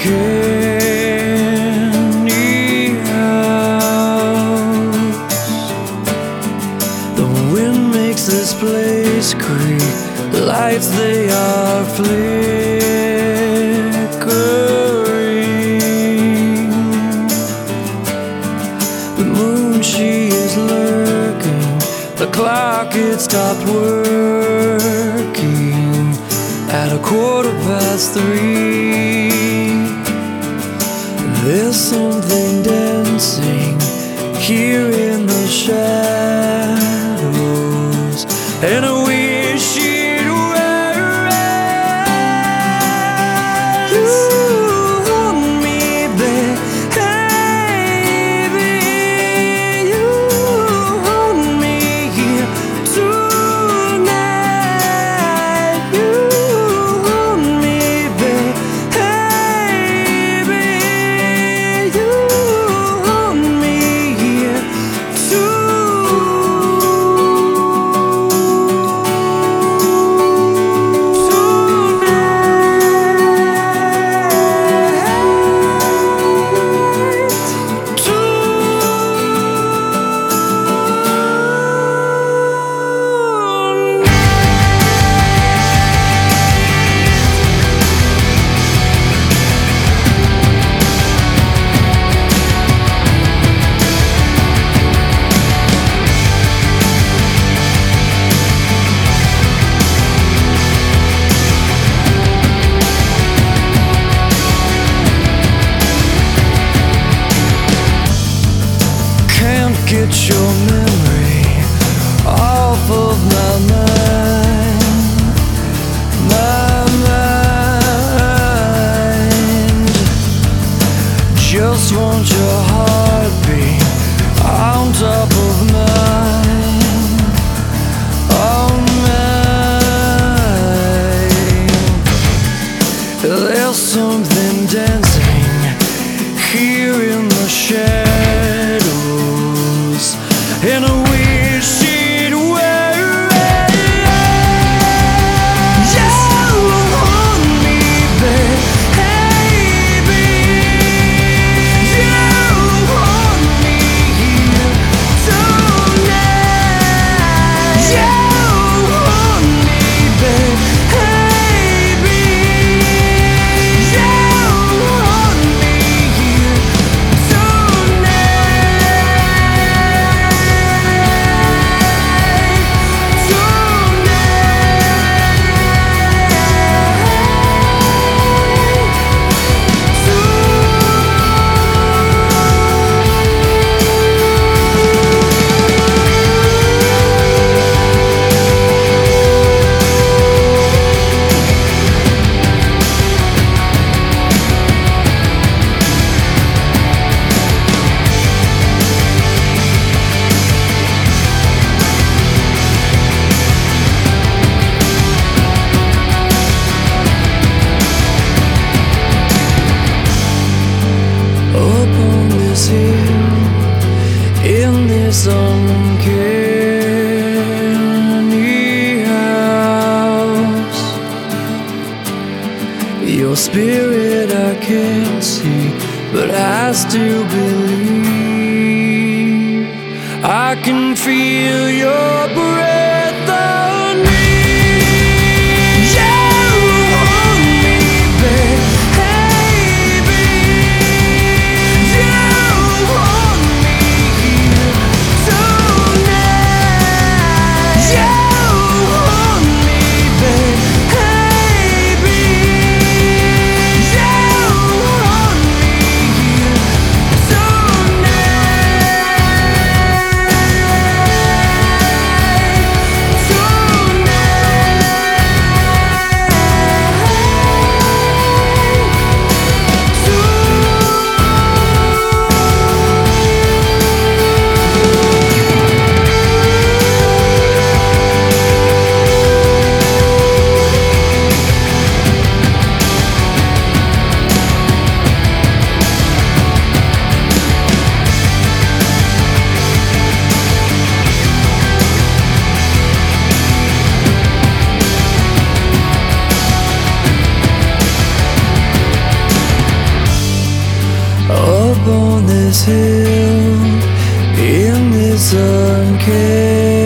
uncanny house. The wind makes this place creak. Lights, they are flickering. The moon, she is lurking. The clock, it stopped working at 3:15. There's something dancing here in the shadows, and I wish it were us. You hold me, baby. You hold me here tonight. You hold me, baby. You hold me here get your memory off of my mind, my mind. Just want your heartbeat on top of mine, on mine. There's something dancing here in the shadows, and I wish it were us. You hold me, baby. You hold me here tonight. You hold me, baby. You hold me here in this uncanny house. Your spirit I can't see, but I still believe. I can feel your breath on me. sun came.